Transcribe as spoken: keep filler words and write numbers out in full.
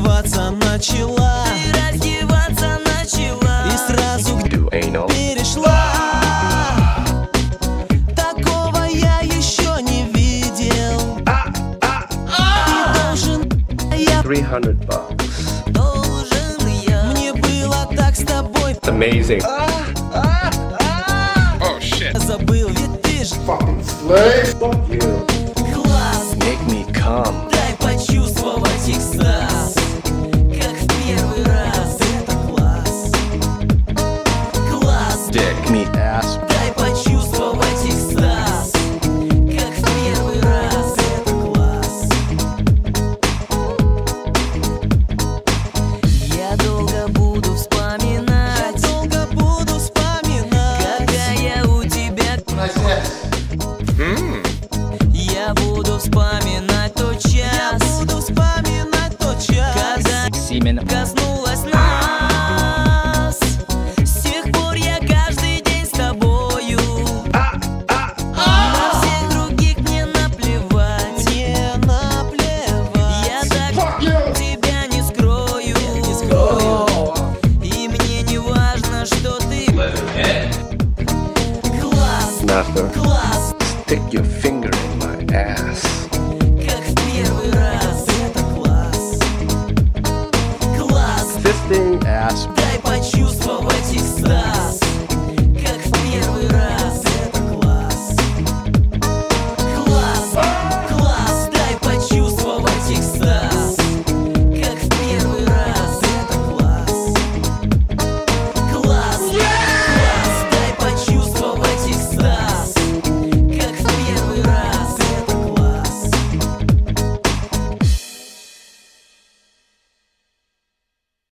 раздеваться начала, ты раздеваться начала и сразу к Do anal. перешла. Такого я еще не видел. И должен я, three hundred bucks. должен я. мне было так с тобой. It's amazing. Oh shit. Забыл, ведь ты ж Fucking slave. Fuck you. Класс, Make me come. дай почувствовать их секс.